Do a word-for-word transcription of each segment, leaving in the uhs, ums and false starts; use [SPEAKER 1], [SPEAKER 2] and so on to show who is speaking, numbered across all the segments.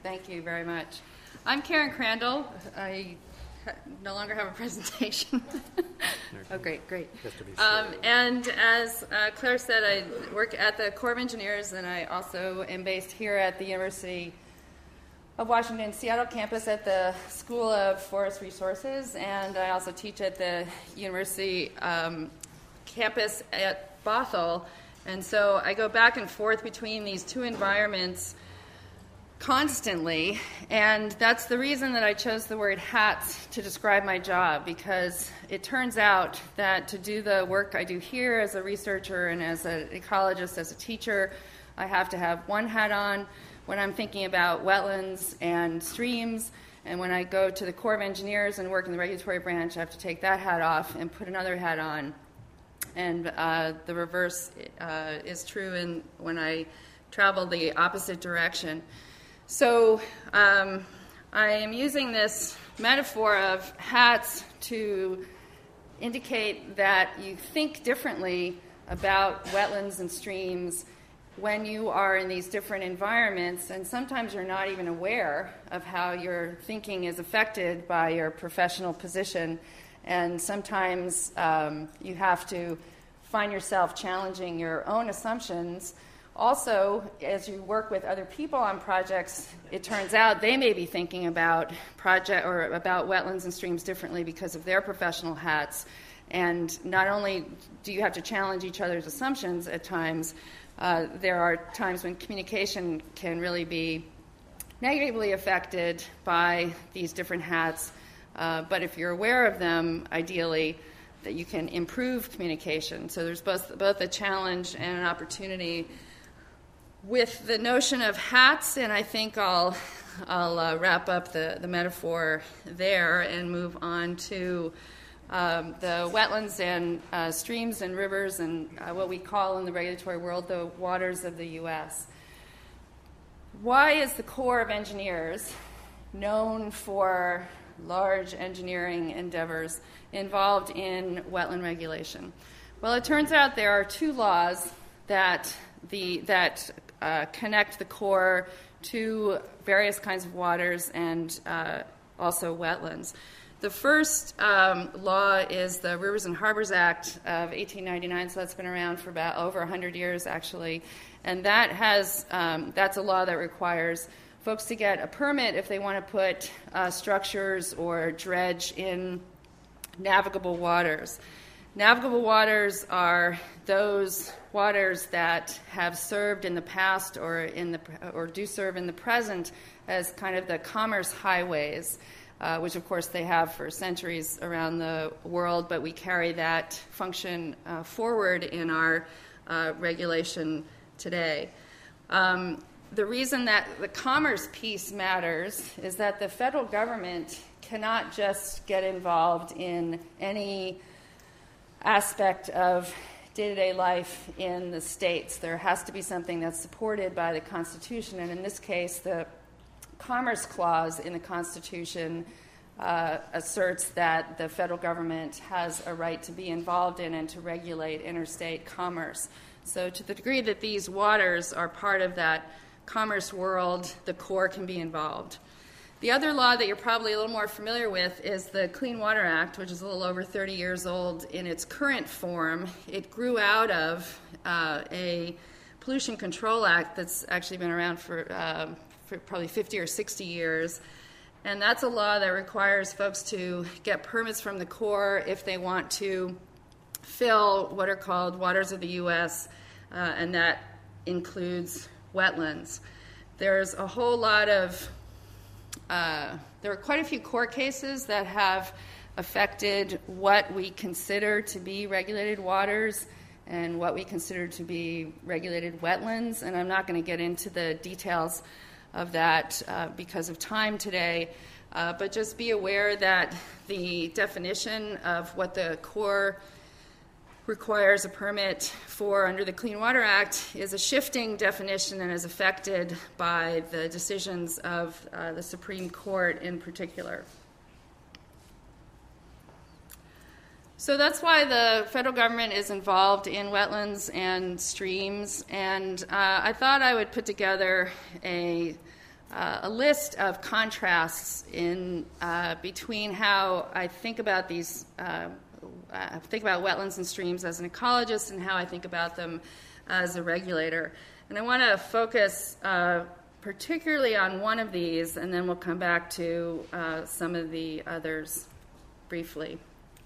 [SPEAKER 1] Thank you very much. I'm Karen Crandall. I ha- no longer have a presentation. Oh, great, great. Um, and as uh, Claire said, I work at the Corps of Engineers, and I also am based here at the University of Washington Seattle campus at the School of Forest Resources, and I also teach at the University um, campus at Bothell. And so I go back and forth between these two environments constantly, and that's the reason that I chose the word hats to describe my job, because it turns out that to do the work I do here as a researcher and as an ecologist, as a teacher, I have to have one hat on when I'm thinking about wetlands and streams, and when I go to the Corps of Engineers and work in the regulatory branch, I have to take that hat off and put another hat on. And uh, the reverse uh, is true in, when I travel the opposite direction. So um, I am using this metaphor of hats to indicate that you think differently about wetlands and streams when you are in these different environments, and sometimes you're not even aware of how your thinking is affected by your professional position, and sometimes um, you have to find yourself challenging your own assumptions. Also, as you work with other people on projects, it turns out they may be thinking about project or about wetlands and streams differently because of their professional hats. And not only do you have to challenge each other's assumptions at times, uh, there are times when communication can really be negatively affected by these different hats. Uh, but if you're aware of them, ideally, that you can improve communication. So there's both both a challenge and an opportunity with the notion of hats, and I think I'll I'll uh, wrap up the, the metaphor there and move on to um, the wetlands and uh, streams and rivers and uh, what we call in the regulatory world the waters of the U S. Why is the Corps of Engineers known for large engineering endeavors involved in wetland regulation? Well, it turns out there are two laws that the that uh, connect the Corps to various kinds of waters and uh, also wetlands. The first um, law is the Rivers and Harbors Act of eighteen ninety-nine, so that's been around for about over one hundred years, actually, and that has um, that's a law that requires folks to get a permit if they want to put uh, structures or dredge in navigable waters. Navigable waters are those waters that have served in the past or in the or do serve in the present as kind of the commerce highways, uh, which of course they have for centuries around the world, but we carry that function uh, forward in our uh, regulation today. Um, The reason that the commerce piece matters is that the federal government cannot just get involved in any aspect of day-to-day life in the states. There has to be something that's supported by the Constitution, and in this case, the Commerce Clause in the Constitution uh, asserts that the federal government has a right to be involved in and to regulate interstate commerce. So to the degree that these waters are part of that commerce world, the Corps can be involved. The other law that you're probably a little more familiar with is the Clean Water Act, which is a little over thirty years old in its current form. It grew out of uh, a Pollution Control Act that's actually been around for, uh, for probably fifty or sixty years. And that's a law that requires folks to get permits from the Corps if they want to fill what are called waters of the U S, uh, and that includes wetlands. There's a whole lot of, uh, there are quite a few court cases that have affected what we consider to be regulated waters and what we consider to be regulated wetlands, and I'm not going to get into the details of that uh, because of time today, uh, but just be aware that the definition of what the Corps requires a permit for under the Clean Water Act is a shifting definition and is affected by the decisions of uh, the Supreme Court in particular. So that's why the federal government is involved in wetlands and streams, and uh, I thought I would put together a uh, a list of contrasts in uh, between how I think about these, uh, I think about wetlands and streams as an ecologist and how I think about them as a regulator. And I want to focus uh, particularly on one of these, and then we'll come back to uh, some of the others briefly.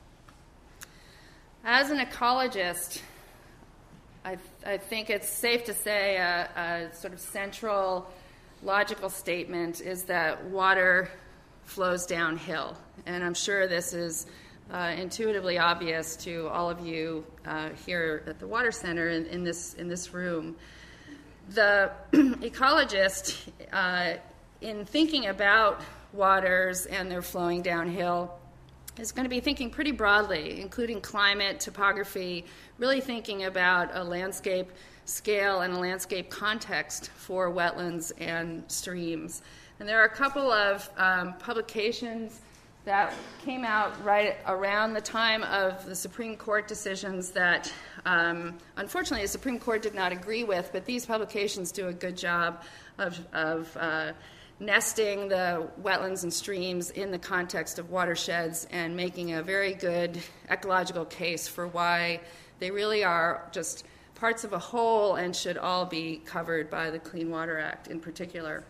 [SPEAKER 1] As an ecologist, I, th- I think it's safe to say a, a sort of central logical statement is that water flows downhill. And I'm sure this is uh, intuitively obvious to all of you uh, here at the Water Center in, in, this, in this room. The ecologist, uh, in thinking about waters and their flowing downhill, is going to be thinking pretty broadly, including climate, topography, really thinking about a landscape scale and a landscape context for wetlands and streams. And there are a couple of um, publications that came out right around the time of the Supreme Court decisions that, um, unfortunately, the Supreme Court did not agree with, but these publications do a good job of, of uh, nesting the wetlands and streams in the context of watersheds and making a very good ecological case for why they really are just parts of a whole and should all be covered by the Clean Water Act in particular.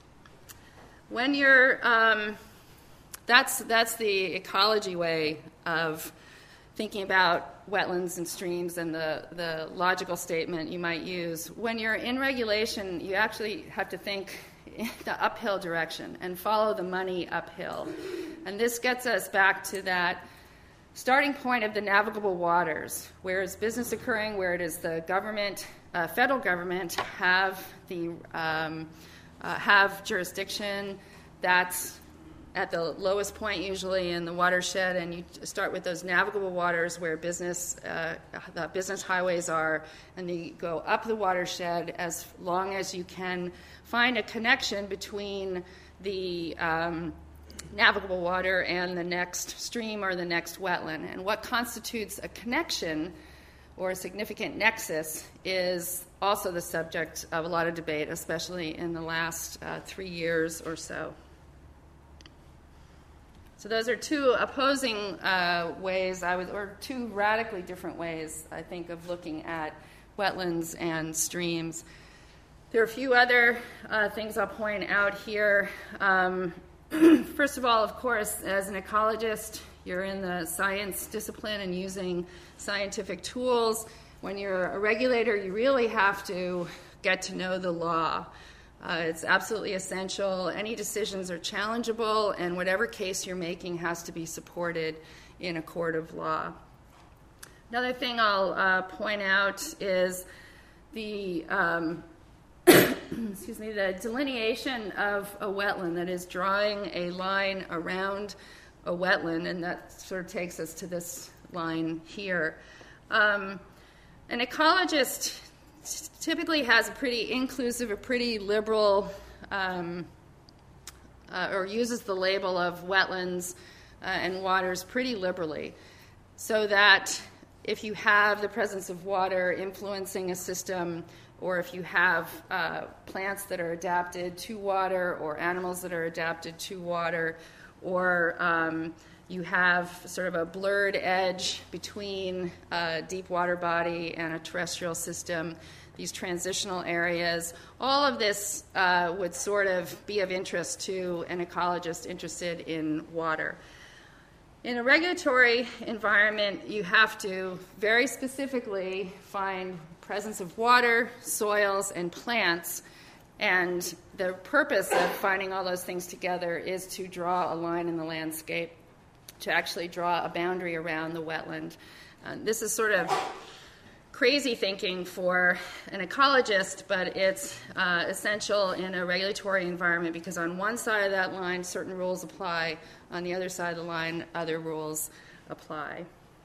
[SPEAKER 1] When you're, um, that's, that's the ecology way of thinking about wetlands and streams and the, the logical statement you might use. When you're in regulation, you actually have to think in the uphill direction and follow the money uphill. And this gets us back to that starting point of the navigable waters, where is business occurring, where it is the government, uh, federal government have the um, uh, have jurisdiction. That's at the lowest point usually in the watershed, and you start with those navigable waters where business uh, the business highways are, and you go up the watershed as long as you can find a connection between the um, navigable water and the next stream or the next wetland. And what constitutes a connection or a significant nexus is also the subject of a lot of debate, especially in the last uh, three years or so. So those are two opposing uh, ways, I would, or two radically different ways, I think, of looking at wetlands and streams. There are a few other uh, things I'll point out here. Um, first of all, of course, as an ecologist, you're in the science discipline and using scientific tools. When you're a regulator, you really have to get to know the law. Uh, it's absolutely essential. Any decisions are challengeable, and whatever case you're making has to be supported in a court of law. Another thing I'll uh, point out is the um, excuse me, the delineation of a wetland, that is drawing a line around a wetland, and that sort of takes us to this line here. Um, an ecologist typically has a pretty inclusive, a pretty liberal, um, uh, or uses the label of wetlands uh, and waters pretty liberally, so that if you have the presence of water influencing a system, or if you have uh, plants that are adapted to water, or animals that are adapted to water, or um, you have sort of a blurred edge between a deep water body and a terrestrial system, these transitional areas, all of this uh, would sort of be of interest to an ecologist interested in water. In a regulatory environment, you have to very specifically find presence of water, soils, and plants, and the purpose of finding all those things together is to draw a line in the landscape, to actually draw a boundary around the wetland. Uh, this is sort of crazy thinking for an ecologist, but it's uh, essential in a regulatory environment, because on one side of that line, certain rules apply. On the other side of the line, other rules apply.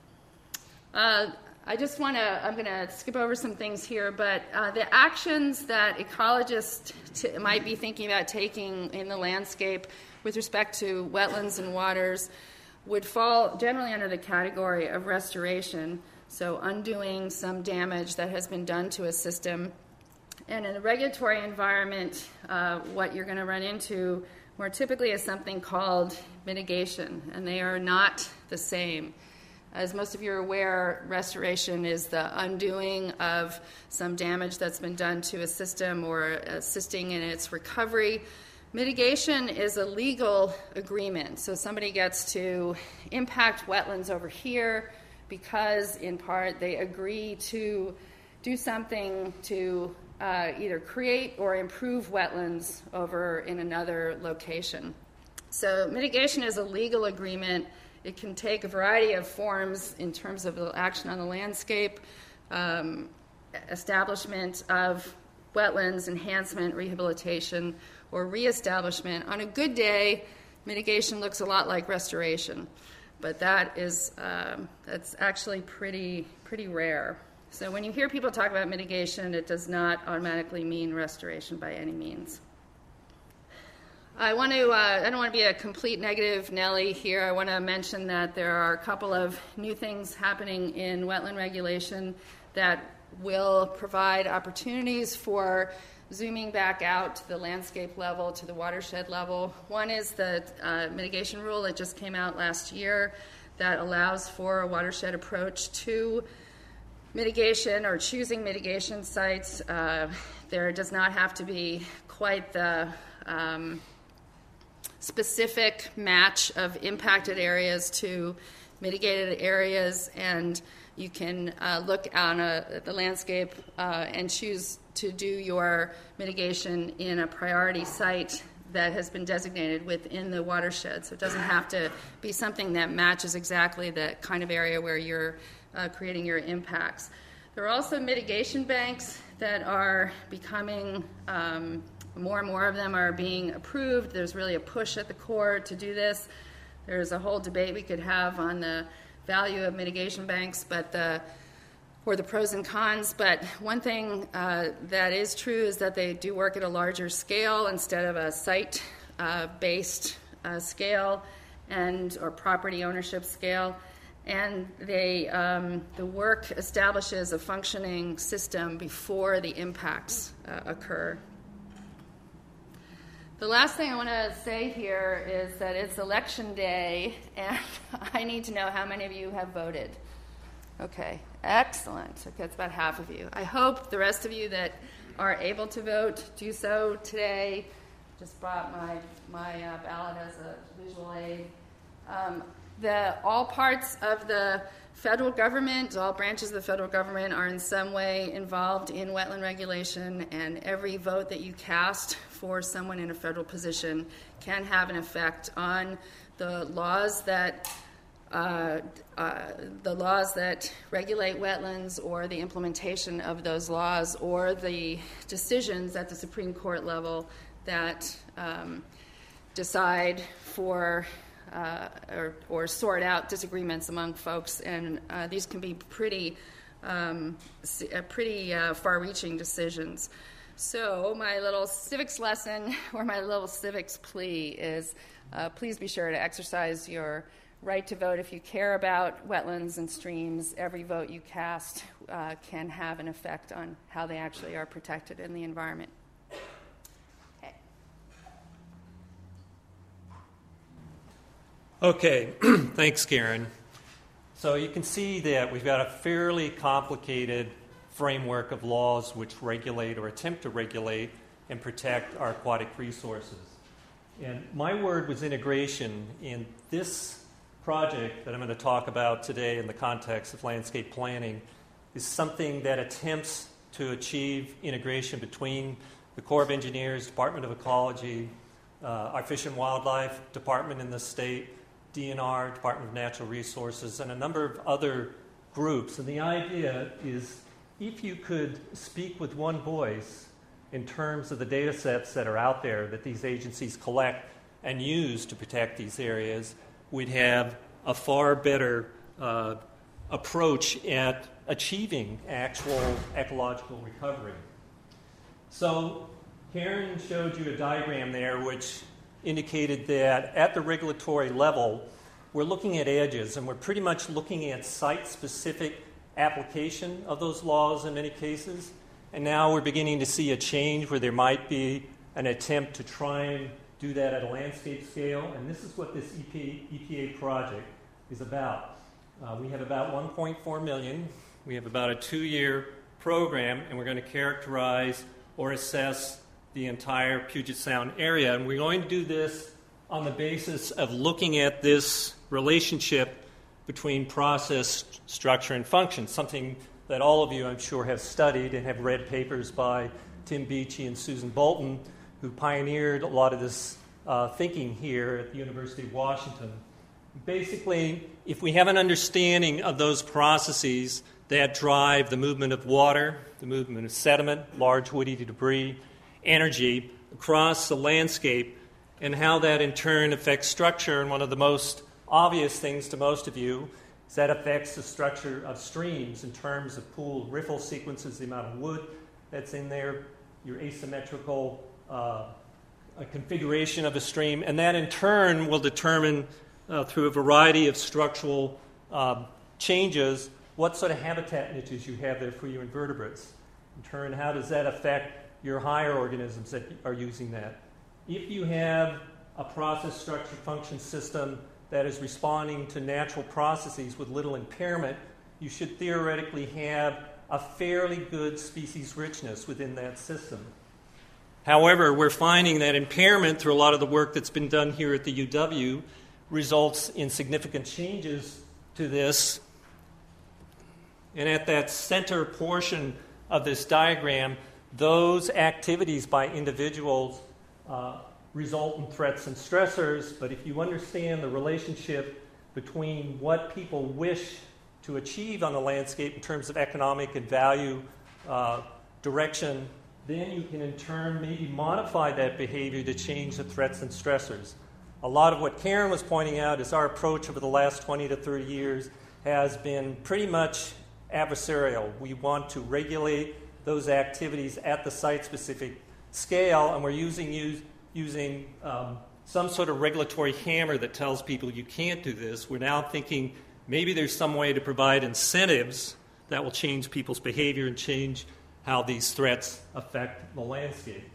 [SPEAKER 1] Uh, I just want to, I'm going to skip over some things here, but uh, the actions that ecologists t- might be thinking about taking in the landscape with respect to wetlands and waters would fall generally under the category of restoration, so undoing some damage that has been done to a system And in a regulatory environment, uh, what you're going to run into more typically is something called mitigation, and they are not the same. As most of you are aware, restoration is the undoing of some damage that's been done to a system or assisting in its recovery. Mitigation is a legal agreement. So somebody gets to impact wetlands over here because, in part, they agree to do something to uh, either create or improve wetlands over in another location. So mitigation is a legal agreement. It can take a variety of forms in terms of action on the landscape, um, establishment of wetlands, enhancement, rehabilitation, or reestablishment. On a good day, mitigation looks a lot like restoration, but that is um, that's actually pretty pretty rare. So when you hear people talk about mitigation, it does not automatically mean restoration by any means. I want to, uh, I don't want to be a complete negative Nelly here. I want to mention that there are a couple of new things happening in wetland regulation that will provide opportunities for zooming back out to the landscape level, to the watershed level. One is the uh, mitigation rule that just came out last year that allows for a watershed approach to mitigation or choosing mitigation sites. Uh, there does not have to be quite the um, specific match of impacted areas to mitigated areas, and you can uh, look on a, the landscape uh, and choose to do your mitigation in a priority site that has been designated within the watershed. So it doesn't have to be something that matches exactly the kind of area where you're uh, creating your impacts. There are also mitigation banks that are becoming, um, more and more of them are being approved. There's really a push at the Corps to do this. There's a whole debate we could have on the value of mitigation banks, but the or the pros and cons, but one thing uh, that is true is that they do work at a larger scale instead of a site-based uh, uh, scale and or property ownership scale, and they um, the work establishes a functioning system before the impacts uh, occur. The last thing I want to say here is that it's election day, and I need to know how many of you have voted. Okay, excellent. Okay, that's about half of you. I hope the rest of you that are able to vote do so today. Just brought my, my uh, ballot as a visual aid. Um, the, all parts of the federal government, all branches of the federal government are in some way involved in wetland regulation, and every vote that you cast for someone in a federal position can have an effect on the laws that Uh, uh, the laws that regulate wetlands or the implementation of those laws or the decisions at the Supreme Court level that um, decide for uh, or, or sort out disagreements among folks. And uh, these can be pretty, um, pretty uh, far-reaching decisions. So my little civics lesson or my little civics plea is uh, please be sure to exercise your right to vote if you care about wetlands and streams. Every vote you cast uh, can have an effect on how they actually are protected in the environment. Okay.
[SPEAKER 2] Okay, thanks, Karen. So you can see that we've got a fairly complicated framework of laws which regulate or attempt to regulate and protect our aquatic resources. And my word was integration. In this project that I'm going to talk about today in the context of landscape planning is something that attempts to achieve integration between the Corps of Engineers, Department of Ecology, uh, our Fish and Wildlife Department in the state, D N R, Department of Natural Resources, and a number of other groups. And the idea is if you could speak with one voice in terms of the data sets that are out there that these agencies collect and use to protect these areas, we'd have a far better uh, approach at achieving actual ecological recovery. So Karen showed you a diagram there which indicated that at the regulatory level, we're looking at edges, and we're pretty much looking at site-specific application of those laws in many cases. and now we're beginning to see a change where there might be an attempt to try and do that at a landscape scale, and this is what this E P A project is about. Uh, we have about one point four million. We have about a two-year program, and we're going to characterize or assess the entire Puget Sound area, and we're going to do this on the basis of looking at this relationship between process, structure, and function, something that all of you, I'm sure, have studied and have read papers by Tim Beachy and Susan Bolton, who pioneered a lot of this uh, thinking here at the University of Washington. Basically, if we have an understanding of those processes that drive the movement of water, the movement of sediment, large woody debris, energy across the landscape, and how that in turn affects structure, and one of the most obvious things to most of you is that affects the structure of streams in terms of pool riffle sequences, the amount of wood that's in there, your asymmetrical uh, configuration of a stream, and that in turn will determine uh, through a variety of structural uh, changes what sort of habitat niches you have there for your invertebrates. In turn, how does that affect your higher organisms that are using that? If you have a process, structure, function system that is responding to natural processes with little impairment, you should theoretically have a fairly good species richness within that system. However, we're finding that impairment, through a lot of the work that's been done here at the U W, results in significant changes to this. And at that center portion of this diagram, those activities by individuals uh, result in threats and stressors, but if you understand the relationship between what people wish to achieve on the landscape in terms of economic and value uh, direction, then you can in turn maybe modify that behavior to change the threats and stressors. A lot of what Karen was pointing out is our approach over the last twenty to thirty years has been pretty much adversarial. We want to regulate those activities at the site-specific scale, and we're using use, using um, some sort of regulatory hammer that tells people you can't do this. We're now thinking maybe there's some way to provide incentives that will change people's behavior and change how these threats affect the landscape.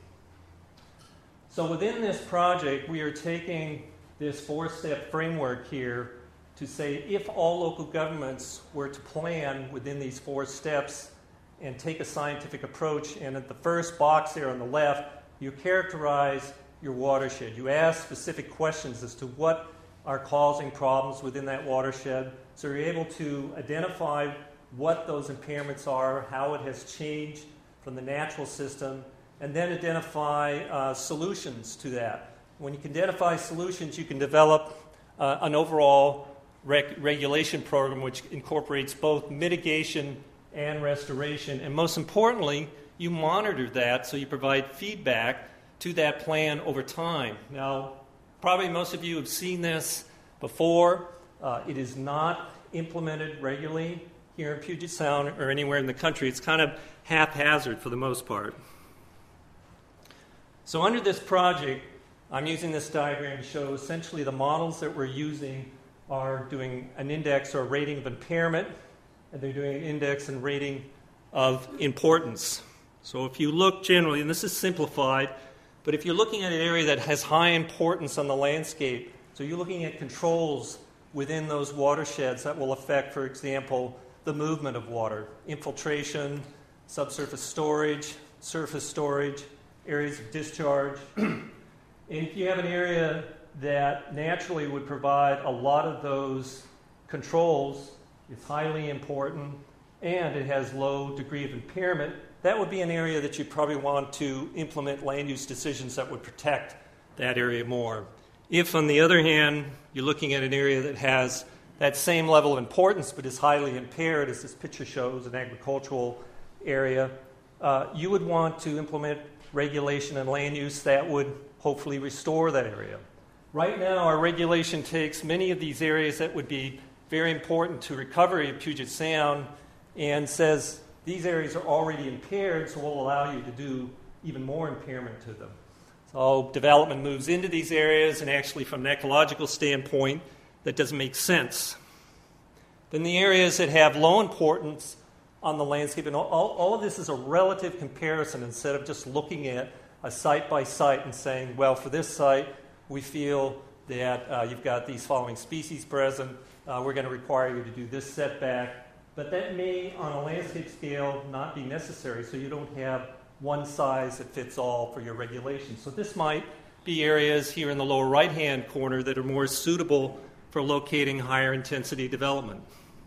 [SPEAKER 2] So within this project, we are taking this four-step framework here to say if all local governments were to plan within these four steps and take a scientific approach, and at the first box there on the left, you characterize your watershed. You ask specific questions as to what are causing problems within that watershed, so you're able to identify what those impairments are, how it has changed from the natural system, and then identify uh, solutions to that. When you can identify solutions, you can develop uh, an overall reg- regulation program which incorporates both mitigation and restoration, and most importantly, you monitor that so you provide feedback to that plan over time. Now, probably most of you have seen this before. Uh, it is not implemented regularly here in Puget Sound or anywhere in the country. It's kind of haphazard for the most part. So under this project, I'm using this diagram to show essentially the models that we're using are doing an index or a rating of impairment, and they're doing an index and rating of importance. So if you look generally, and this is simplified, but if you're looking at an area that has high importance on the landscape, so you're looking at controls within those watersheds that will affect, for example, the movement of water, infiltration, subsurface storage, surface storage, areas of discharge. And if you have an area that naturally would provide a lot of those controls, it's highly important, and it has low degree of impairment, that would be an area that you probably want to implement land use decisions that would protect that area more. If, on the other hand, you're looking at an area that has that same level of importance but is highly impaired, as this picture shows, an agricultural area, uh, you would want to implement regulation and land use that would hopefully restore that area. Right now, our regulation takes many of these areas that would be very important to recovery of Puget Sound and says these areas are already impaired, so we'll allow you to do even more impairment to them. So development moves into these areas, and actually from an ecological standpoint, that doesn't make sense. Then the areas that have low importance on the landscape. And all, all of this is a relative comparison instead of just looking at a site by site and saying, well, for this site, we feel that uh, you've got these following species present. Uh, we're going to require you to do this setback. But that may, on a landscape scale, not be necessary, so you don't have one size that fits all for your regulations. So this might be areas here in the lower right-hand corner that are more suitable for locating higher intensity development.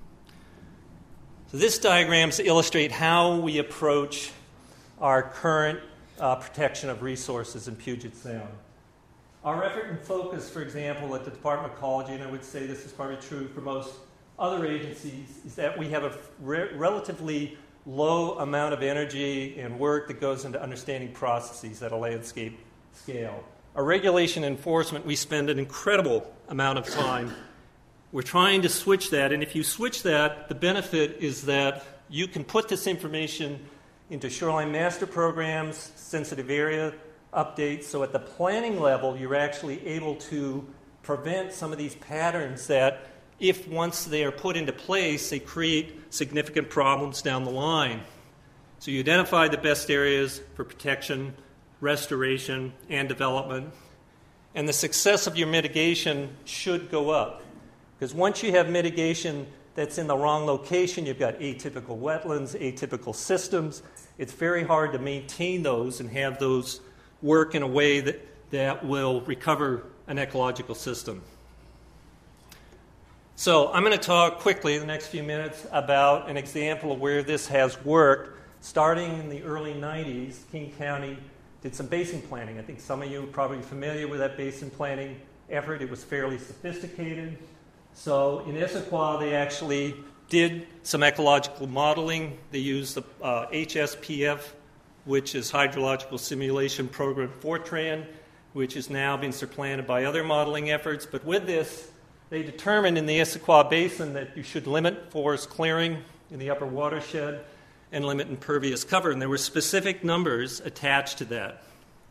[SPEAKER 2] So this diagrams illustrate how we approach our current uh, protection of resources in Puget Sound. Our effort and focus, for example, at the Department of Ecology, and I would say this is probably true for most other agencies, is that we have a re- relatively low amount of energy and work that goes into understanding processes at a landscape scale. Our regulation enforcement, we spend an incredible amount of time. We're trying to switch that, and if you switch that, the benefit is that you can put this information into shoreline master programs, sensitive area updates, so at the planning level, you're actually able to prevent some of these patterns that, if once they are put into place, they create significant problems down the line. So you identify the best areas for protection, restoration, and development, and the success of your mitigation should go up. Because once you have mitigation that's in the wrong location, you've got atypical wetlands, atypical systems, it's very hard to maintain those and have those work in a way that, that will recover an ecological system. So I'm going to talk quickly in the next few minutes about an example of where this has worked. Starting in the early nineties, King County did some basin planning. I think some of you are probably familiar with that basin planning effort. It was fairly sophisticated. So in Issaquah, they actually did some ecological modeling. They used the uh, H S P F, which is Hydrological Simulation Program Fortran, which is now being supplanted by other modeling efforts. But with this, they determined in the Issaquah Basin that you should limit forest clearing in the upper watershed and limit impervious cover. And there were specific numbers attached to that.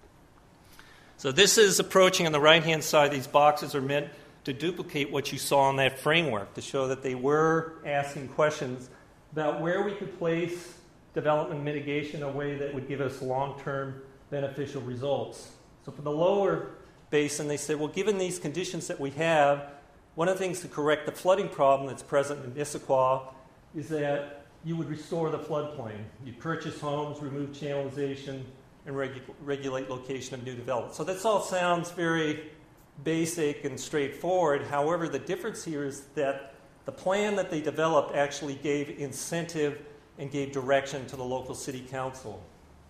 [SPEAKER 2] So this is approaching on the right-hand side. These boxes are meant to duplicate what you saw in that framework, to show that they were asking questions about where we could place development mitigation in a way that would give us long-term beneficial results. So for the lower basin, they said, well, given these conditions that we have, one of the things to correct the flooding problem that's present in Issaquah is that you would restore the floodplain. You'd purchase homes, remove channelization, and regu- regulate location of new development. So this all sounds very basic and straightforward. However, the difference here is that the plan that they developed actually gave incentive and gave direction to the local city council.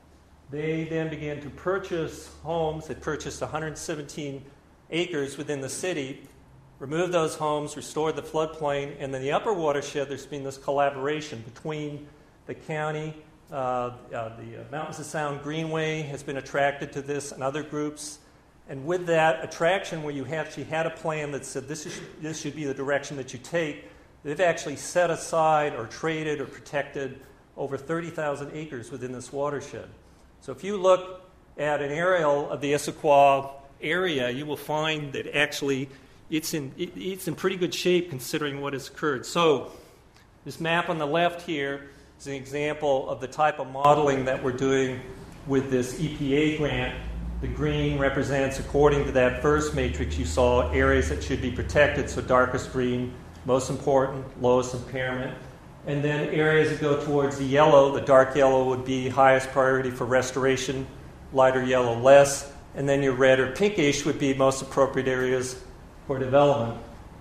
[SPEAKER 2] They then began to purchase homes. They purchased one hundred seventeen acres within the city, removed those homes, restored the floodplain, and then the upper watershed, there's been this collaboration between the county, uh, uh, the uh, Mountains of Sound Greenway has been attracted to this, and other groups. And with that attraction, where you actually had a plan that said this, is, this should be the direction that you take, they've actually set aside or traded or protected over thirty thousand acres within this watershed. So if you look at an aerial of the Issaquah area, you will find that actually it's in, it, it's in pretty good shape considering what has occurred. So this map on the left here is an example of the type of modeling that we're doing with this E P A grant. The green represents, according to that first matrix you saw, areas that should be protected, so darkest green, most important, lowest impairment. And then areas that go towards the yellow, the dark yellow would be highest priority for restoration, lighter yellow less, and then your red or pinkish would be most appropriate areas for development.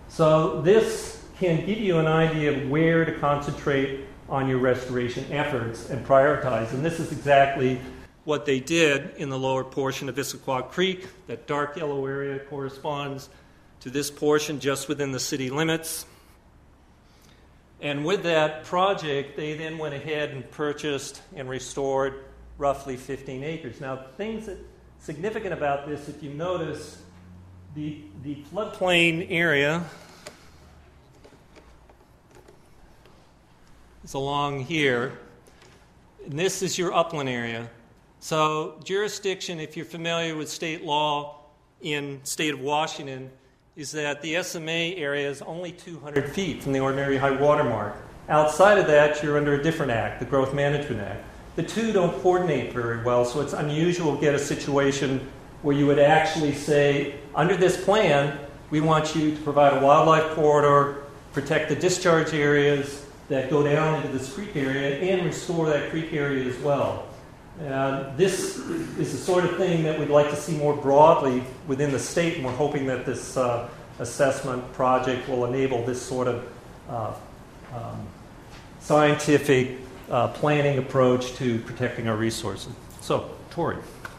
[SPEAKER 2] So this can give you an idea of where to concentrate on your restoration efforts and prioritize. And this is exactly what they did in the lower portion of Issaquah Creek. That dark yellow area corresponds to this portion just within the city limits. And with that project, they then went ahead and purchased and restored roughly fifteen acres. Now, things that significant about this, if you notice, the, the floodplain area is along here, and this is your upland area. So jurisdiction, if you're familiar with state law in state of Washington, is that the S M A area is only two hundred feet from the ordinary high water mark. Outside of that, you're under a different act, the Growth Management Act. The two don't coordinate very well, so it's unusual to get a situation where you would actually say, under this plan, we want you to provide a wildlife corridor, protect the discharge areas that go down into this creek area, and restore that creek area as well. Uh, this is the sort of thing that we'd like to see more broadly within the state, and we're hoping that this uh, assessment project will enable this sort of uh, um, scientific uh, planning approach to protecting our resources. So, Tori.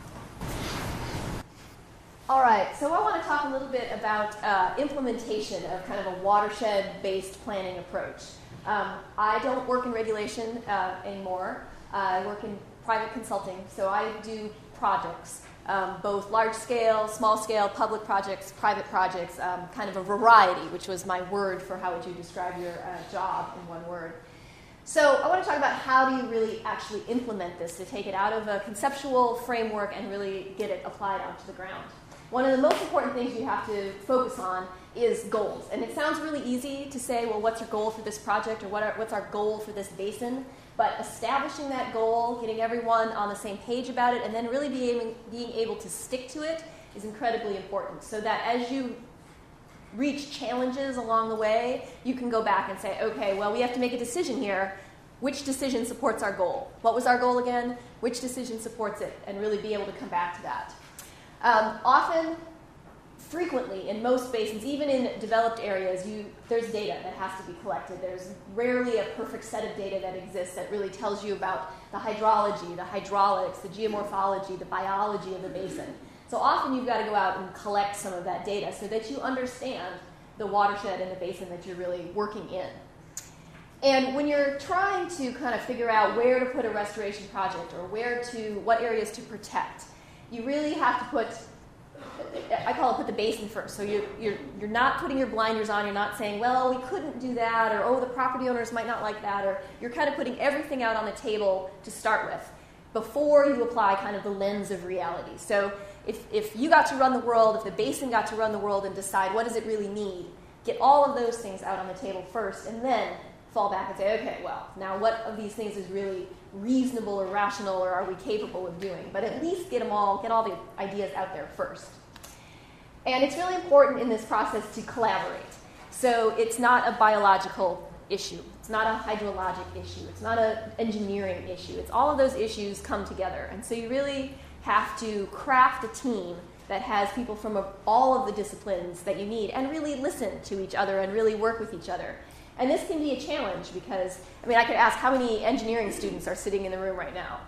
[SPEAKER 3] All right, so I want to talk a little bit about uh, implementation of kind of a watershed-based planning approach. Um, I don't work in regulation uh, anymore. Uh, I work in private consulting, so I do projects, um, both large-scale, small-scale, public projects, private projects, um, kind of a variety, which was my word for how would you describe your uh, job in one word. So I want to talk about how do you really actually implement this to take it out of a conceptual framework and really get it applied onto the ground. One of the most important things you have to focus on is goals. And it sounds really easy to say, well, what's our goal for this project, or what are, what's our goal for this basin? But establishing that goal, getting everyone on the same page about it, and then really being, being able to stick to it is incredibly important, so that as you reach challenges along the way, you can go back and say, okay, well, we have to make a decision here. Which decision supports our goal? What was our goal again? Which decision supports it? And really be able to come back to that. Um, often, frequently, in most basins, even in developed areas, you, there's data that has to be collected. There's rarely a perfect set of data that exists that really tells you about the hydrology, the hydraulics, the geomorphology, the biology of the basin. So often you've got to go out and collect some of that data so that you understand the watershed and the basin that you're really working in. And when you're trying to kind of figure out where to put a restoration project or where to, what areas to protect, you really have to put, I call it put the basin first. So you're, you're, you're not putting your blinders on. You're not saying, well, we couldn't do that, or, oh, the property owners might not like that, or you're kind of putting everything out on the table to start with before you apply kind of the lens of reality. So if, if you got to run the world, if the basin got to run the world and decide what does it really need, get all of those things out on the table first, and then fall back and say, okay, well, now what of these things is really reasonable or rational, or are we capable of doing? But at least get them all, get all the ideas out there first. And it's really important in this process to collaborate. So it's not a biological issue. It's not a hydrologic issue. It's not an engineering issue. It's all of those issues come together. And so you really have to craft a team that has people from a, all of the disciplines that you need, and really listen to each other and really work with each other. And this can be a challenge because, I mean, I could ask how many engineering students are sitting in the room right now?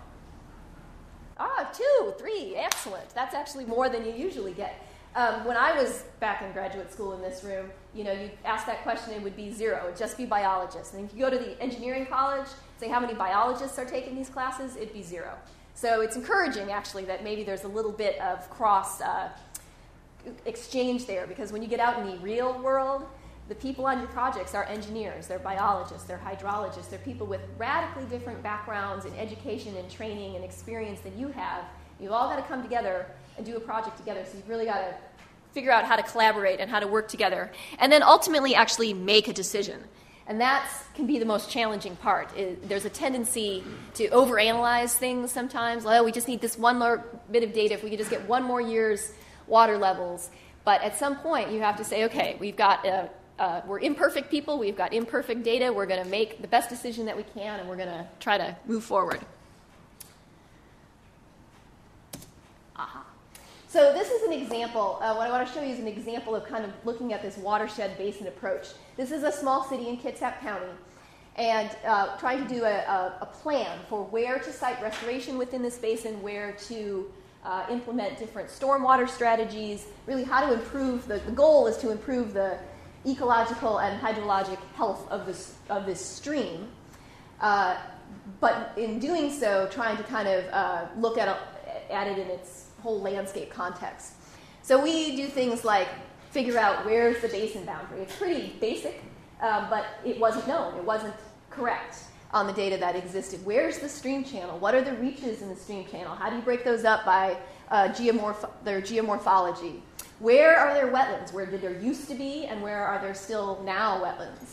[SPEAKER 3] Ah, two, three, excellent. That's actually more than you usually get. Um, when I was back in graduate school in this room, you know, you ask that question, it would be zero. It would just be biologists. And if you go to the engineering college, say how many biologists are taking these classes, it'd be zero. So it's encouraging, actually, that maybe there's a little bit of cross uh, exchange there, because when you get out in the real world, the people on your projects are engineers, they're biologists, they're hydrologists, they're people with radically different backgrounds in education and training and experience than you have. You've all got to come together and do a project together, so you've really got to figure out how to collaborate and how to work together, and then ultimately actually make a decision. And that can be the most challenging part. It, there's a tendency to overanalyze things sometimes. Well, we just need this one more bit of data. If we could just get one more year's water levels. But at some point, you have to say, okay, we've got a Uh, we're imperfect people, we've got imperfect data, we're going to make the best decision that we can, and we're going to try to move forward. Aha. So this is an example. Uh, what I want to show you is an example of kind of looking at this watershed basin approach. This is a small city in Kitsap County, and uh, trying to do a, a, a plan for where to site restoration within this basin, where to uh, implement different stormwater strategies, really how to improve, the, the goal is to improve the ecological and hydrologic health of this of this stream, uh, but in doing so, trying to kind of uh, look at, a, at it in its whole landscape context. So we do things like figure out where's the basin boundary. It's pretty basic, uh, but it wasn't known. It wasn't correct on the data that existed. Where's the stream channel? What are the reaches in the stream channel? How do you break those up by uh, geomorph- their geomorphology? Where are there wetlands? Where did there used to be, and where are there still now wetlands?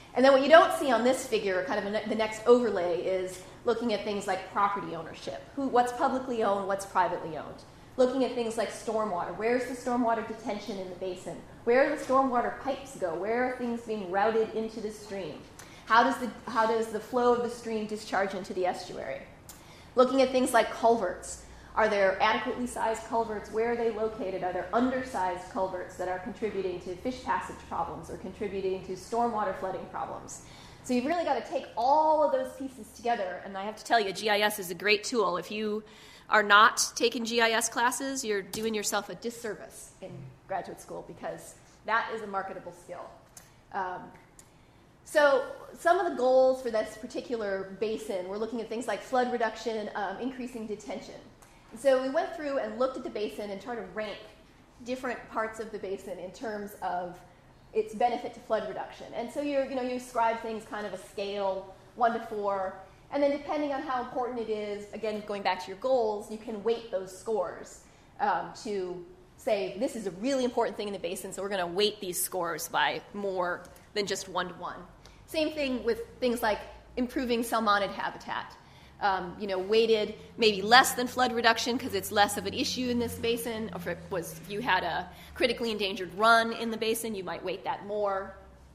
[SPEAKER 3] And then what you don't see on this figure, kind of a, the next overlay, is looking at things like property ownership. Who, what's publicly owned, what's privately owned. Looking at things like stormwater. Where's the stormwater detention in the basin? Where do the stormwater pipes go? Where are things being routed into the stream? How does the, how does the flow of the stream discharge into the estuary? Looking at things like culverts. Are there adequately sized culverts? Where are they located? Are there undersized culverts that are contributing to fish passage problems or contributing to stormwater flooding problems? So you've really got to take all of those pieces together, and I have to tell you, G I S is a great tool. If you are not taking G I S classes, you're doing yourself a disservice in graduate school because that is a marketable skill. Um, so some of the goals for this particular basin, we're looking at things like flood reduction, um, increasing detention. So we went through and looked at the basin and tried to rank different parts of the basin in terms of its benefit to flood reduction. And so you're, you know, you ascribe things kind of a scale, one to four, and then depending on how important it is, again, going back to your goals, you can weight those scores um, to say, this is a really important thing in the basin, so we're going to weight these scores by more than just one to one. Same thing with things like improving salmonid habitat. Um, you know, weighted maybe less than flood reduction because it's less of an issue in this basin. Or if it was, if you had a critically endangered run in the basin, you might weight that more.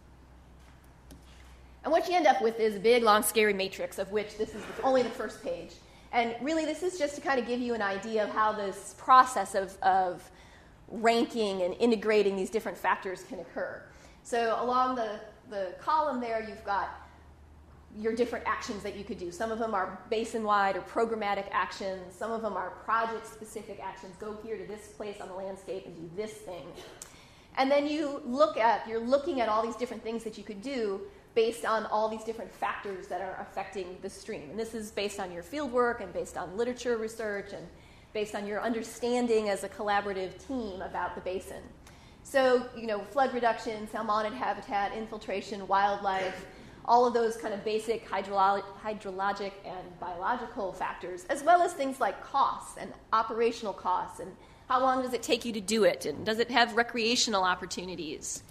[SPEAKER 3] And what you end up with is a big, long, scary matrix of which this is only the first page. And really, this is just to kind of give you an idea of how this process of, of ranking and integrating these different factors can occur. So along the, the column there, you've got your different actions that you could do. Some of them are basin-wide or programmatic actions. Some of them are project-specific actions. Go here to this place on the landscape and do this thing. And then you look at, you're looking at all these different things that you could do based on all these different factors that are affecting the stream. And this is based on your field work and based on literature research and based on your understanding as a collaborative team about the basin. So, you know, flood reduction, salmonid habitat, infiltration, wildlife, all of those kind of basic hydrolo- hydrologic and biological factors, as well as things like costs and operational costs and how long does it take you to do it, and does it have recreational opportunities.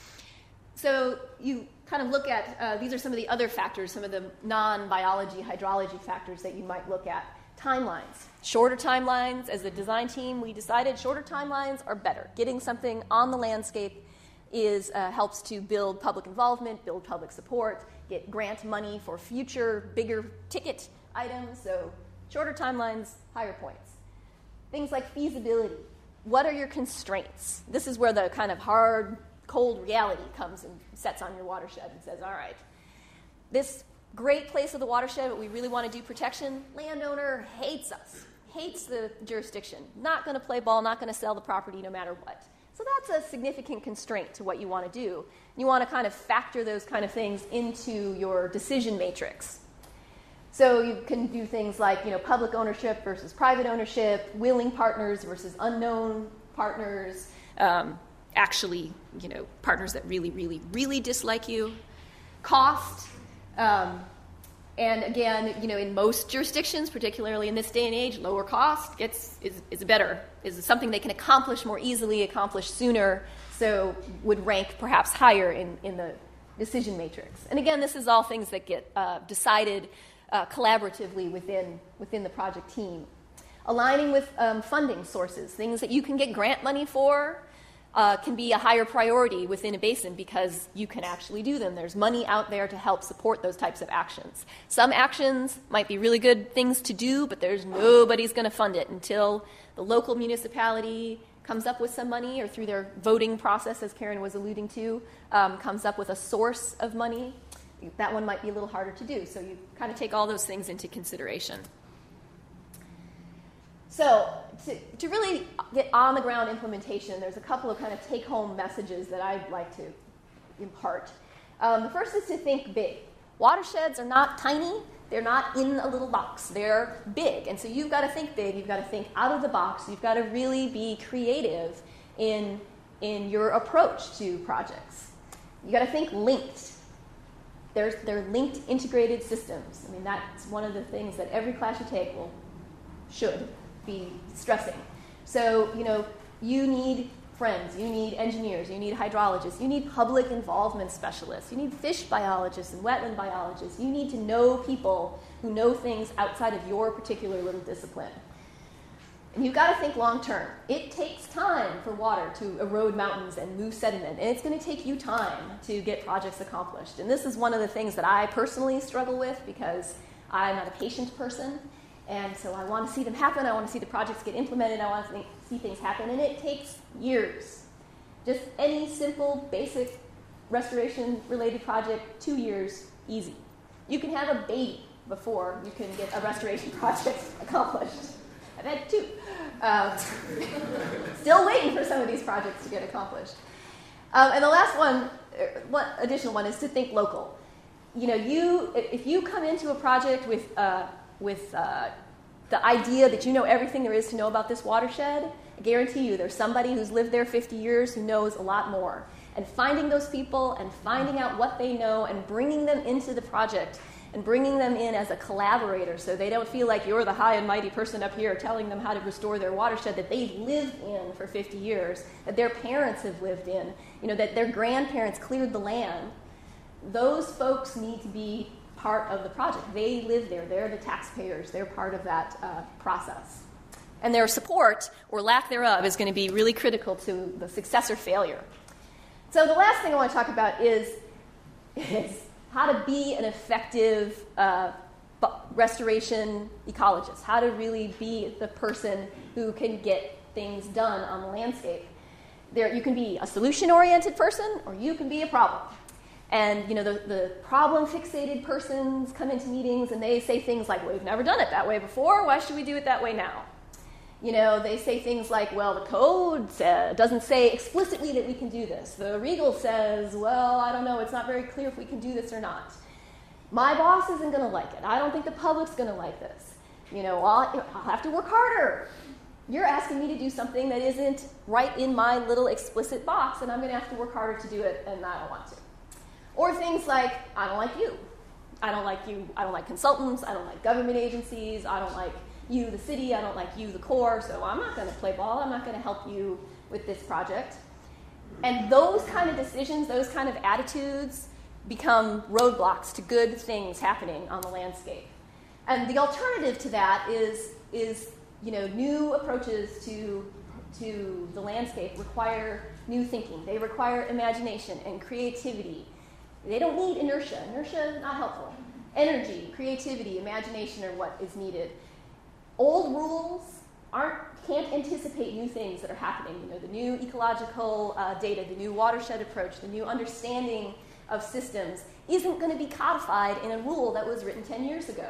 [SPEAKER 3] So you kind of look at, uh, these are some of the other factors, some of the non-biology, hydrology factors that you might look at. Timelines. Shorter timelines. As a design team, we decided shorter timelines are better. Getting something on the landscape is uh, helps to build public involvement, build public support, get grant money for future bigger ticket items. So shorter timelines, higher points. Things like feasibility. What are your constraints? This is where the kind of hard, cold reality comes and sets on your watershed and says, all right, this great place of the watershed, but we really want to do protection, landowner hates us, hates the jurisdiction, not going to play ball, not going to sell the property no matter what. So that's a significant constraint to what you want to do. You want to kind of factor those kind of things into your decision matrix. So you can do things like, you know, public ownership versus private ownership, willing partners versus unknown partners, um, actually, you know, partners that really, really, really dislike you, cost. Um, and again, you know, in most jurisdictions, particularly in this day and age, lower cost gets is, is better, is something they can accomplish more easily, accomplish sooner, so would rank perhaps higher in, in the decision matrix. And again, this is all things that get uh, decided uh, collaboratively within, within the project team. Aligning with um, funding sources, things that you can get grant money for, Uh, can be a higher priority within a basin because you can actually do them. There's money out there to help support those types of actions. Some actions might be really good things to do, but there's nobody's going to fund it until the local municipality comes up with some money or through their voting process, as Karen was alluding to, um, comes up with a source of money. That one might be a little harder to do. So you kind of take all those things into consideration. So to, to really get on-the-ground implementation, there's a couple of kind of take-home messages that I'd like to impart. Um, the first is to think big. Watersheds are not tiny. They're not in a little box. They're big. And so you've got to think big. You've got to think out of the box. You've got to really be creative in, in your approach to projects. You've got to think linked. There's, they're linked integrated systems. I mean, that's one of the things that every class you take will, should be stressing. So, you know, you need friends, you need engineers, you need hydrologists, you need public involvement specialists, you need fish biologists and wetland biologists. You need to know people who know things outside of your particular little discipline. And you've got to think long term. It takes time for water to erode mountains and move sediment, and it's going to take you time to get projects accomplished. And this is one of the things that I personally struggle with because I'm not a patient person, and so I want to see them happen. I want to see the projects get implemented. I want to think, see things happen, and it takes years. Just any simple, basic restoration-related project, two years, easy. You can have a baby before you can get a restoration project accomplished. I've had two. Um, still waiting for some of these projects to get accomplished. Um, and the last one, one, additional one, is to think local. You know, you if you come into a project with uh, with uh, the idea that you know everything there is to know about this watershed, I guarantee you there's somebody who's lived there fifty years who knows a lot more. And finding those people and finding out what they know and bringing them into the project and bringing them in as a collaborator so they don't feel like you're the high and mighty person up here telling them how to restore their watershed that they've lived in for fifty years, that their parents have lived in, you know, that their grandparents cleared the land. Those folks need to be part of the project. They live there. They're the taxpayers. They're part of that uh, process. And their support, or lack thereof, is going to be really critical to the success or failure. So the last thing I want to talk about is, is how to be an effective uh, restoration ecologist, how to really be the person who can get things done on the landscape. There, you can be a solution-oriented person, or you can be a problem. And, you know, the, the problem-fixated persons come into meetings and they say things like, we've never done it that way before, why should we do it that way now? You know, they say things like, well, the code say, doesn't say explicitly that we can do this. The Regal says, well, I don't know, it's not very clear if we can do this or not. My boss isn't going to like it. I don't think the public's going to like this. You know, I'll, I'll have to work harder. You're asking me to do something that isn't right in my little explicit box, and I'm going to have to work harder to do it, and I don't want to. Or things like, I don't like you. I don't like you. I don't like consultants. I don't like government agencies. I don't like you, the city. I don't like you, the Corps. So I'm not going to play ball. I'm not going to help you with this project. And those kind of decisions, those kind of attitudes become roadblocks to good things happening on the landscape. And the alternative to that is, is you know, new approaches to, to the landscape require new thinking. They require imagination and creativity. They don't need inertia. Inertia is not helpful. Energy, creativity, imagination are what is needed. Old rules aren't can't anticipate new things that are happening. You know, the new ecological uh, data, the new watershed approach, the new understanding of systems isn't going to be codified in a rule that was written ten years ago.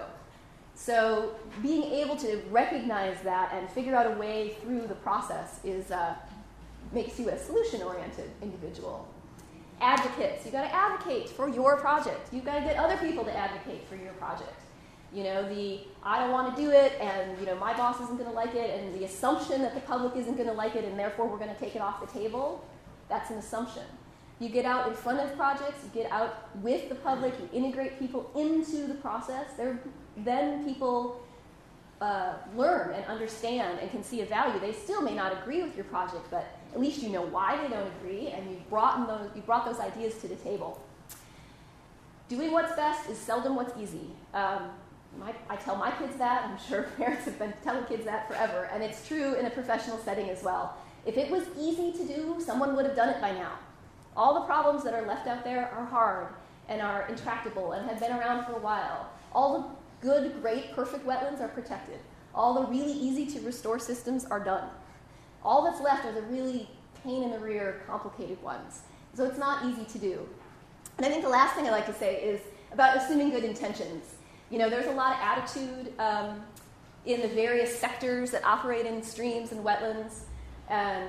[SPEAKER 3] So being able to recognize that and figure out a way through the process is uh, makes you a solution-oriented individual. Advocates. You've got to advocate for your project. You've got to get other people to advocate for your project. You know, the I don't want to do it, and you know my boss isn't going to like it, and the assumption that the public isn't going to like it, and therefore we're going to take it off the table, that's an assumption. You get out in front of projects, you get out with the public, you integrate people into the process, They're, then people uh, learn and understand and can see a value. They still may not agree with your project, but at least you know why they don't agree, and you've brought those, you've brought those ideas to the table. Doing what's best is seldom what's easy. Um, my, I tell my kids that. I'm sure parents have been telling kids that forever, and it's true in a professional setting as well. If it was easy to do, someone would have done it by now. All the problems that are left out there are hard and are intractable and have been around for a while. All the good, great, perfect wetlands are protected. All the really easy to restore systems are done. All that's left are the really pain in the rear, complicated ones. So it's not easy to do. And I think the last thing I'd like to say is about assuming good intentions. You know, there's a lot of attitude um, in the various sectors that operate in streams and wetlands. And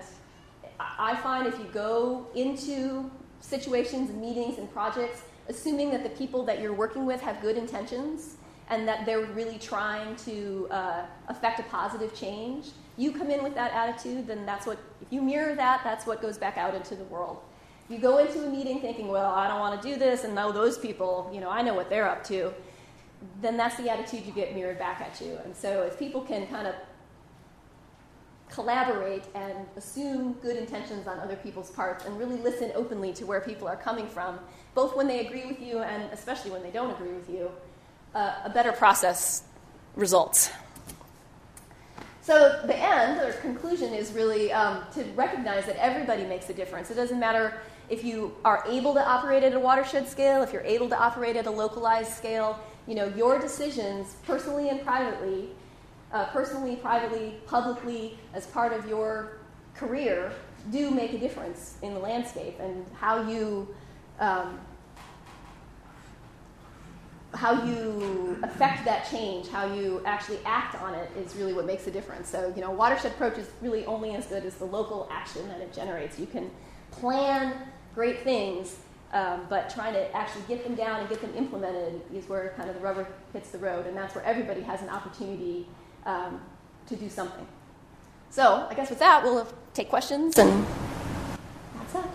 [SPEAKER 3] I find if you go into situations and meetings and projects, assuming that the people that you're working with have good intentions and that they're really trying to uh, affect a positive change, you come in with that attitude, then that's what, if you mirror that, that's what goes back out into the world. If you go into a meeting thinking, well, I don't want to do this, and no, those people, you know, I know what they're up to, then that's the attitude you get mirrored back at you. And so if people can kind of collaborate and assume good intentions on other people's parts and really listen openly to where people are coming from, both when they agree with you and especially when they don't agree with you, uh, a better process results. So the end, or conclusion, is really um, to recognize that everybody makes a difference. It doesn't matter if you are able to operate at a watershed scale, if you're able to operate at a localized scale. You know, your decisions, personally and privately, uh, personally, privately, publicly, as part of your career, do make a difference in the landscape, and how you um, how you affect that change, how you actually act on it, is really what makes a difference. So, you know, watershed approach is really only as good as the local action that it generates. You can plan great things, um, but trying to actually get them down and get them implemented is where kind of the rubber hits the road, and that's where everybody has an opportunity um, to do something. So, I guess with that, we'll take questions, and that's that.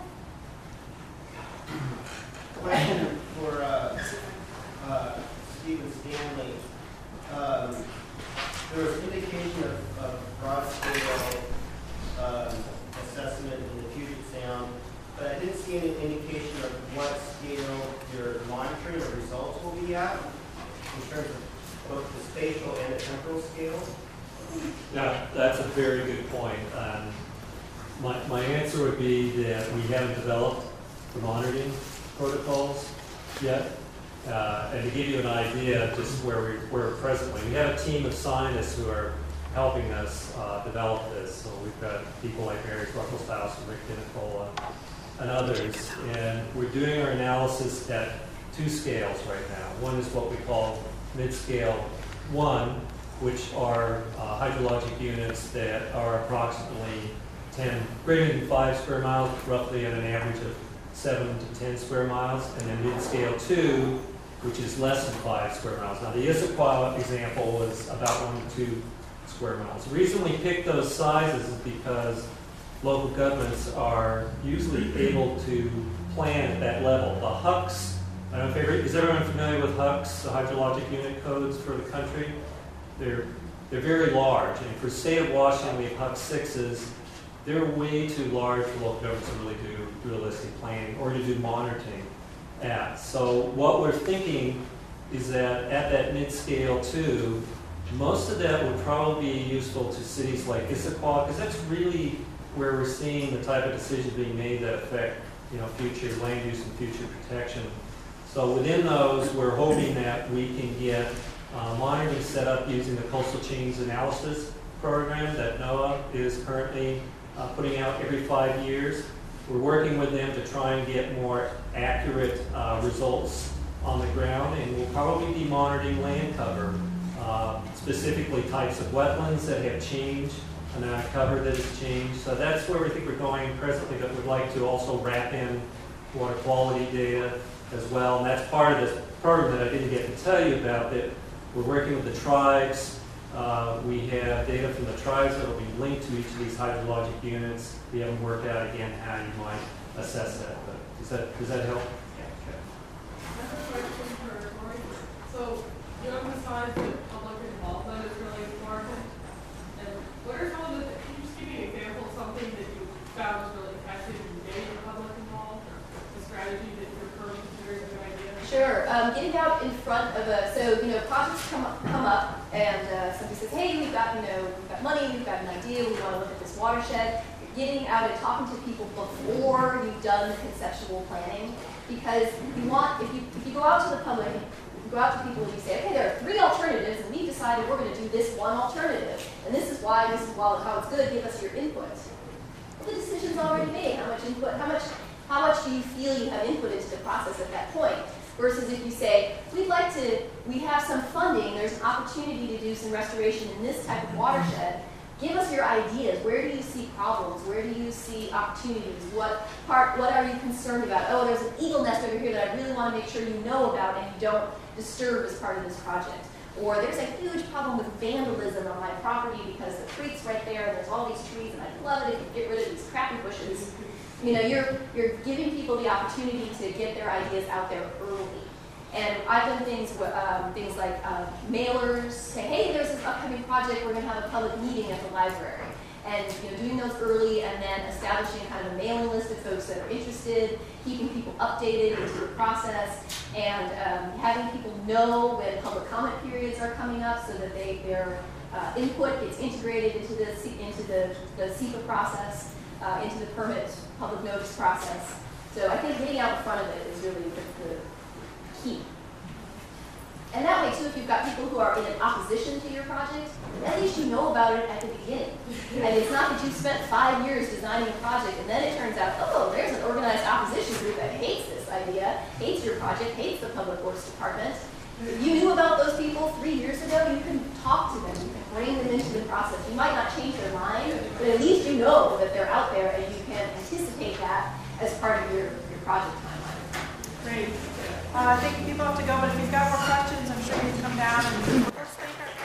[SPEAKER 4] Question for uh, uh, Stephen Stanley. Um, there was indication of, of broad-scale um, assessment in the Puget Sound, but I didn't see any indication of what scale your monitoring or results will be at in terms of both the spatial and the temporal scale.
[SPEAKER 2] Yeah, that's a very good point. Um, my, my answer would be that we haven't developed the monitoring protocols yet. Uh, and to give you an idea of just where, we, where we're presently, we have a team of scientists who are helping us uh, develop this. So we've got people like Mary Ruckelshaus and Rick Dinicola and others. And we're doing our analysis at two scales right now. One is what we call mid-scale one, which are uh, hydrologic units that are approximately ten, greater than five square miles, roughly at an average of seven to ten square miles, and then mid-scale two, which is less than five square miles. Now, the Issaquah example was about one to two square miles. The reason we picked those sizes is because local governments are usually able to plan at that level. The H U Cs, I don't know if every, is everyone familiar with H U Cs, the hydrologic unit codes for the country? They're, they're very large, and for the state of Washington, we have H U C sixes. They're way too large for local governments to really do realistic planning or to do monitoring at. So what we're thinking is that at that mid-scale two, most of that would probably be useful to cities like Issaquah, because that's really where we're seeing the type of decisions being made that affect, you know, future land use and future protection. So within those, we're hoping that we can get uh, monitoring set up using the coastal change analysis program that NOAA is currently Uh, putting out every five years. We're working with them to try and get more accurate uh, results on the ground, and we'll probably be monitoring land cover, uh, specifically types of wetlands that have changed, amount of cover that has changed. So that's where we think we're going presently, but we'd like to also wrap in water quality data as well. And that's part of this program that I didn't get to tell you about, that we're working with the tribes. Uh, we have data from the tribes that will be linked to each of these hydrologic units. We haven't worked out, again, how you might assess that. But does that, does that help?
[SPEAKER 5] Yeah. Okay. That's a question for Lori. So you emphasize that public involvement is really important. And what are some of the, can you just give me an example of something that you found was really effective in getting the public involved, or a strategy that you're currently considering a good idea?
[SPEAKER 3] Sure. Um, getting out in front of a, so, you know, projects come up, come up and uh, somebody says, hey, we've got, you know, we've got money, we've got an idea, we want to look at this watershed. You're getting out and talking to people before you've done the conceptual planning, because you want, if you, if you go out to the public, you go out to people and you say, okay, there are three alternatives, and we decided we're going to do this one alternative, and this is why, this is why, how it's good, give us your input. Well, the decision's already made. How much input, how much, how much do you feel you have input into the process at that point? Versus if you say, we'd like to, we have some funding, there's an opportunity to do some restoration in this type of watershed. Give us your ideas. Where do you see problems? Where do you see opportunities? What part, what are you concerned about? Oh, there's an eagle nest over here that I really want to make sure you know about and you don't disturb as part of this project. Or there's a huge problem with vandalism on my property because the creek's right there and there's all these trees and I'd love it if you get rid of these crappy bushes. You know, you're, you're giving people the opportunity to get their ideas out there early. And I've done things, um, things like uh, mailers, say, hey, there's this upcoming project, we're going to have a public meeting at the library. and you know, doing those early, and then establishing kind of a mailing list of folks that are interested, keeping people updated into the process, and um, having people know when public comment periods are coming up so that they, their uh, input gets integrated into the, into the, the SEPA process, uh, into the permit public notice process. So I think getting out in front of it is really the, the key. And that way, too, if you've got people who are in opposition to your project, at least you know about it at the beginning. And it's not that you spent five years designing a project and then it turns out, oh, there's an organized opposition group that hates this idea, hates your project, hates the Public Works Department. If you knew about those people three years ago, you can talk to them, you can bring them into the process. You might not change their mind, but at least you know that they're out there and you can anticipate that as part of your, your project timeline.
[SPEAKER 6] Great. Uh, I think people have to go, but if you've got more questions, I'm sure you can come down and.